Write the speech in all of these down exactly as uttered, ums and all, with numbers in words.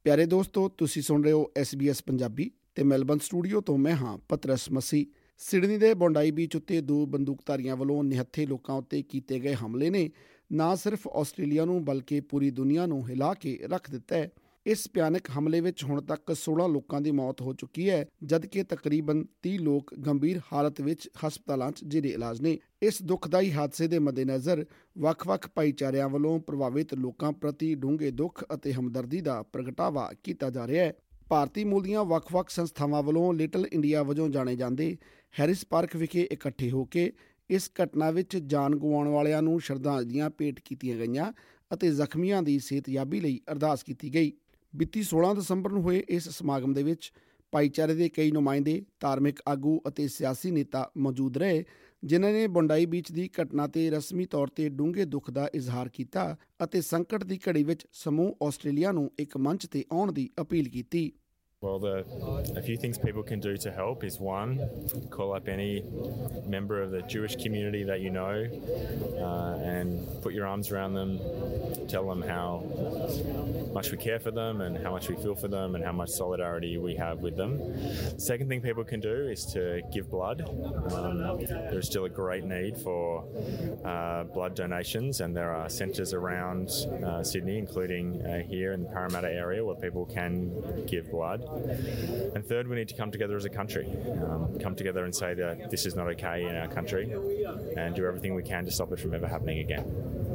ਪਿਆਰੇ ਦੋਸਤੋ, ਤੁਸੀਂ ਸੁਣ ਰਹੇ ਹੋ ਐਸ ਬੀ ਐਸ ਪੰਜਾਬੀ ਤੇ ਮੈਲਬਨ ਸਟੂਡੀਓ ਤੋਂ ਮੈਂ ਹਾਂ ਪਤਰਸ ਮਸੀ। ਸਿਡਨੀ ਦੇ ਬੋਂਡਾਈ ਬੀਚ ਉੱਤੇ ਦੋ ਬੰਦੂਕਧਾਰੀਆਂ ਵੱਲੋਂ ਨਿਹੱਥੇ ਲੋਕਾਂ ਉੱਤੇ ਕੀਤੇ ਗਏ ਹਮਲੇ ਨੇ ਨਾ ਸਿਰਫ ਆਸਟ੍ਰੇਲੀਆ ਨੂੰ ਬਲਕਿ ਪੂਰੀ ਦੁਨੀਆ ਨੂੰ ਹਿਲਾ ਕੇ ਰੱਖ ਦਿੱਤਾ ਹੈ। ਇਸ ਭਿਆਨਕ ਹਮਲੇ ਵਿੱਚ ਹੁਣ ਤੱਕ ਸੋਲਾਂ ਲੋਕਾਂ ਦੀ ਮੌਤ ਹੋ ਚੁੱਕੀ ਹੈ, ਜਦਕਿ ਤਕਰੀਬਨ ਤੀਹ ਲੋਕ ਗੰਭੀਰ ਹਾਲਤ ਵਿੱਚ ਹਸਪਤਾਲਾਂ 'ਚ ਜੇਰੇ ਇਲਾਜ ਨੇ। ਇਸ ਦੁਖਦਾਈ ਹਾਦਸੇ ਦੇ ਮੱਦੇਨਜ਼ਰ ਵੱਖ-ਵੱਖ ਭਾਈਚਾਰਿਆਂ ਵੱਲੋਂ ਪ੍ਰਭਾਵਿਤ ਲੋਕਾਂ ਪ੍ਰਤੀ ਡੂੰਘੇ ਦੁੱਖ ਅਤੇ ਹਮਦਰਦੀ ਦਾ ਪ੍ਰਗਟਾਵਾ ਕੀਤਾ ਜਾ ਰਿਹਾ ਹੈ। ਭਾਰਤੀ ਮੂਲ ਦੀਆਂ ਵੱਖ-ਵੱਖ ਸੰਸਥਾਵਾਂ ਵੱਲੋਂ ਲਿਟਲ ਇੰਡੀਆ ਵਜੋਂ ਜਾਣੇ ਜਾਂਦੇ ਹੈਰਿਸ ਪਾਰਕ ਵਿਖੇ ਇਕੱਠੇ ਹੋ ਕੇ ਇਸ ਘਟਨਾ ਵਿੱਚ ਜਾਨ ਗਵਾਉਣ ਵਾਲਿਆਂ ਨੂੰ ਸ਼ਰਧਾਂਜਲੀਆਂ ਭੇਟ ਕੀਤੀਆਂ ਗਈਆਂ ਅਤੇ ਜ਼ਖਮੀਆਂ ਦੀ ਸਿਹਤਯਾਬੀ ਲਈ ਅਰਦਾਸ ਕੀਤੀ ਗਈ। ਬੀਤੀ ਸੋਲਾਂ ਦਸੰਬਰ ਨੂੰ ਹੋਏ ਇਸ ਸਮਾਗਮ ਦੇ ਵਿੱਚ ਭਾਈਚਾਰੇ ਦੇ ਕਈ ਨੁਮਾਇੰਦੇ, ਧਾਰਮਿਕ ਆਗੂ ਅਤੇ ਸਿਆਸੀ ਨੇਤਾ ਮੌਜੂਦ ਰਹੇ, ਜਿਨ੍ਹਾਂ ਨੇ ਬੋਂਡਾਈ ਬੀਚ ਦੀ ਘਟਨਾ ਤੇ ਰਸਮੀ ਤੌਰ ਤੇ ਡੂੰਘੇ ਦੁੱਖ ਦਾ ਇਜ਼ਹਾਰ ਕੀਤਾ ਅਤੇ ਸੰਕਟ ਦੀ ਘੜੀ ਵਿੱਚ ਸਮੂਹ ਆਸਟ੍ਰੇਲੀਆ ਨੂੰ ਇੱਕ ਮੰਚ ਤੇ ਆਉਣ ਦੀ ਅਪੀਲ ਕੀਤੀ। Well, the, a few things people can do to help is one, call up any member of the Jewish community that you know uh, and put your arms around them, tell them how much we care for them and how much we feel for them and how much solidarity we have with them. The second thing people can do is to give blood. Um, there's still a great need for uh, blood donations, and there are centres around uh, Sydney, including uh, here in the Parramatta area, where people can give blood. And third, we need to come together as a country, um, come together and say that this is not okay in our country and do everything we can to stop it from ever happening again.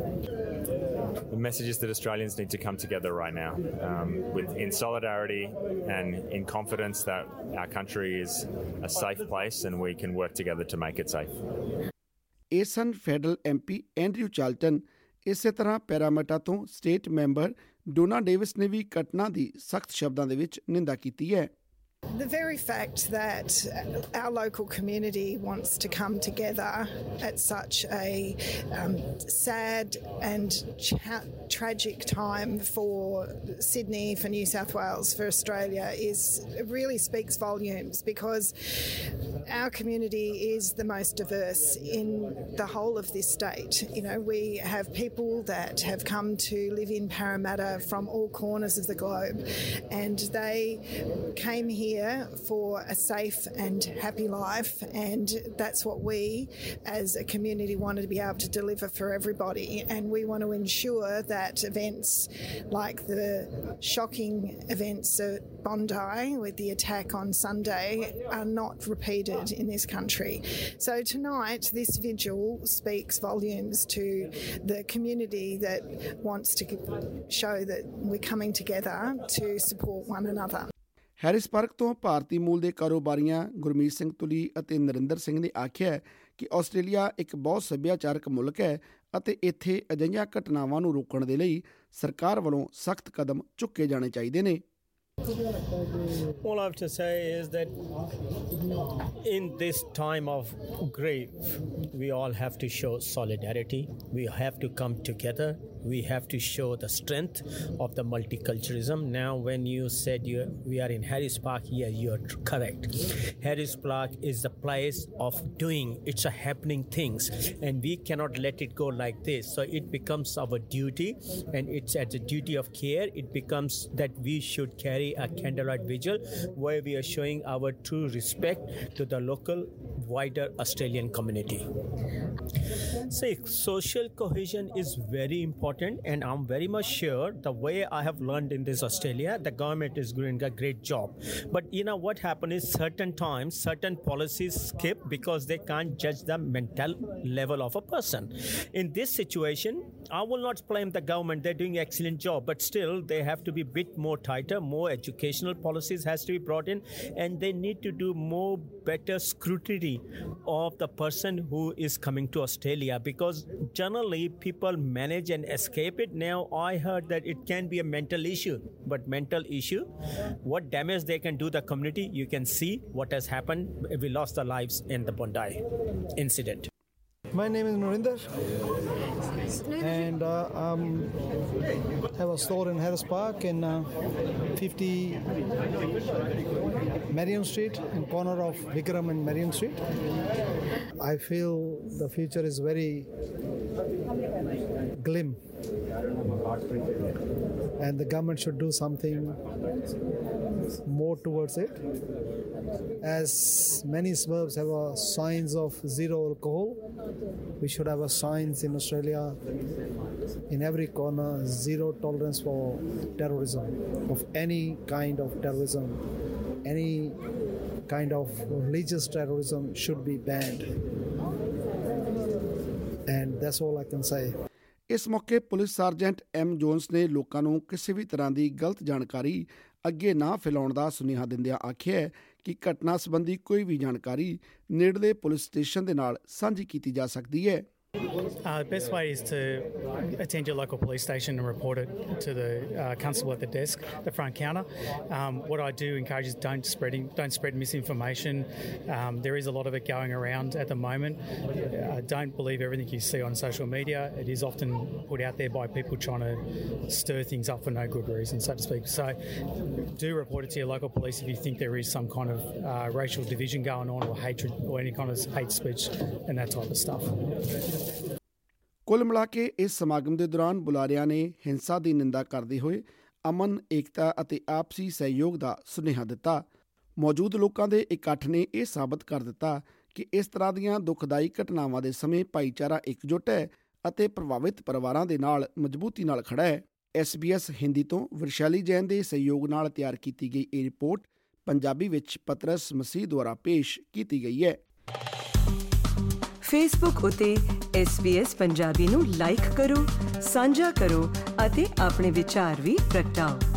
The message is that Australians need to come together right now um, with, in solidarity and in confidence that our country is a safe place and we can work together to make it safe. ਇਹ ਸਨ federal M P Andrew Charlton. ਇਸੇ ਤਰ੍ਹਾਂ ਪੈਰਾਮੀਟਾ ਤੋਂ state member ਡੋਨਾ Davis ਨੇ ਵੀ ਘਟਨਾ ਦੀ ਸਖਤ ਸ਼ਬਦਾਂ ਦੇ ਵਿੱਚ ਨਿੰਦਾ ਕੀਤੀ ਹੈ। The very fact that our local community wants to come together at such a um, sad and cha- tragic time for Sydney, for New South Wales, for Australia is really speaks volumes, because our community is the most diverse in the whole of this state. You know, we have people that have come to live in Parramatta from all corners of the globe, and they came here for a safe and happy life, and that's what we as a community want to be able to deliver for everybody. And we want to ensure that events like the shocking events at Bondi with the attack on Sunday are not repeated in this country. So tonight this vigil speaks volumes to the community that wants to show that we're coming together to support one another. Harris Park ਤੋਂ ਭਾਰਤੀ ਮੂਲ ਦੇ ਕਾਰੋਬਾਰੀਆਂ ਗੁਰਮੀਤ ਸਿੰਘ ਤੁਲੀ ਅਤੇ ਨਰਿੰਦਰ ਸਿੰਘ ਨੇ ਆਖਿਆ ਕਿ Australia ਇੱਕ ਬਹੁਤ ਸੱਭਿਆਚਾਰਕ ਮੁਲਕ ਹੈ ਅਤੇ ਇੱਥੇ ਅਜਿਹੀਆਂ ਘਟਨਾਵਾਂ ਨੂੰ ਰੋਕਣ ਦੇ ਲਈ ਸਰਕਾਰ ਵੱਲੋਂ ਸਖਤ ਕਦਮ ਚੁੱਕੇ ਜਾਣੇ ਚਾਹੀਦੇ ਨੇ। All I have to say is that in this time of grief, we all have to show solidarity. We have to come together. We have to show the strength of the multiculturalism. Now, when you said you, we are in Harris Park, yeah, you're correct. Harris Park is the place of doing, it's a happening things, and we cannot let it go like this. So it becomes our duty, and it's as a duty of care, it becomes that we should carry a candlelight vigil where we are showing our true respect to the local wider Australian community. See, social cohesion is very important, and I'm very much sure the way I have learned in this Australia, the government is doing a great job. But you know what happened is certain times, certain policies skip because they can't judge the mental level of a person. In this situation, I will not blame the government, they're doing an excellent job, but still they have to be a bit more tighter, more educational policies has to be brought in, and they need to do more better scrutiny of the person who is coming to Australia, because generally people manage and escape it. Now I heard that it can be a mental issue, but mental issue, what damage they can do the community, you can see what has happened. We lost our lives in the Bondi incident. My name is Narinder, and uh, um, have a store in Harris Park in uh, fifty Marion Street, in corner of Vikram and Marion Street. I feel the future is very glim. And the government should do something more towards it. As many suburbs have a signs of zero alcohol, we should have a signs in Australia in every corner, zero tolerance for terrorism, of any kind of terrorism. Any kind of religious terrorism should be banned. And that's all I can say. ਇਸ ਮੌਕੇ police ਸਾਰਜੈਂਟ M Jones ਨੇ ਲੋਕਾਂ ਨੂੰ ਕਿਸੇ ਵੀ ਤਰ੍ਹਾਂ ਦੀ ਗਲਤ ਜਾਣਕਾਰੀ ਅੱਗੇ ਨਾ ਫੈਲਾਉਣ ਦਾ ਸੁਨੇਹਾ ਦਿੰਦਿਆਂ ਆਖਿਆ ਕਿ ਘਟਨਾ ਸੰਬੰਧੀ ਕੋਈ ਵੀ ਜਾਣਕਾਰੀ ਨੇੜਲੇ ਪੁਲਿਸ ਸਟੇਸ਼ਨ ਦੇ ਨਾਲ ਸਾਂਝੀ ਕੀਤੀ ਜਾ ਸਕਦੀ ਹੈ। Uh, the best way is to attend your local police station and report it to the uh, constable at the desk, the front counter. Um, what I do encourage is don't spreading, don't spread misinformation. Um, there is a lot of it going around at the moment. Uh, don't believe everything you see on social media. It is often put out there by people trying to stir things up for no good reason, so to speak. So do report it to your local police if you think there is some kind of uh, racial division going on, or hatred, or any kind of hate speech and that type of stuff. ਕੁੱਲ ਮਿਲਾ ਕੇ ਇਸ ਸਮਾਗਮ ਦੇ ਦੌਰਾਨ ਬੁਲਾਰਿਆਂ ਨੇ ਹਿੰਸਾ ਦੀ ਨਿੰਦਾ ਕਰਦੇ ਹੋਏ ਅਮਨ, ਏਕਤਾ ਅਤੇ ਆਪਸੀ ਸਹਿਯੋਗ ਦਾ ਸੁਨੇਹਾ ਦਿੱਤਾ। ਮੌਜੂਦ ਲੋਕਾਂ ਦੇ ਇਕੱਠ ਨੇ ਇਹ ਸਾਬਤ ਕਰ ਦਿੱਤਾ ਕਿ ਇਸ ਤਰ੍ਹਾਂ ਦੀਆਂ ਦੁਖਦਾਈ ਘਟਨਾਵਾਂ ਦੇ ਸਮੇਂ ਭਾਈਚਾਰਾ ਇਕਜੁੱਟ ਹੈ ਅਤੇ ਪ੍ਰਭਾਵਿਤ ਪਰਿਵਾਰਾਂ ਦੇ ਨਾਲ ਮਜ਼ਬੂਤੀ ਨਾਲ ਖੜਾ ਹੈ। ਐਸ ਬੀ ਐਸ ਹਿੰਦੀ ਤੋਂ ਵਿਸ਼ਾਲੀ ਜੈਨ ਦੇ ਸਹਿਯੋਗ ਨਾਲ ਤਿਆਰ ਕੀਤੀ ਗਈ ਇਹ ਰਿਪੋਰਟ ਪੰਜਾਬੀ ਵਿੱਚ ਪਤਰਸ ਮਸੀਹ ਦੁਆਰਾ ਪੇਸ਼ ਕੀਤੀ ਗਈ ਹੈ। ਫੇਸਬੁੱਕ ਉਤੇ ਐਸ ਬੀ ਐਸ ਪੰਜਾਬੀ ਨੂੰ ਲਾਈਕ ਕਰੋ, ਸਾਂਝਾ ਕਰੋ ਅਤੇ ਆਪਣੇ ਵਿਚਾਰ ਵੀ ਪ੍ਰਗਟਾਓ।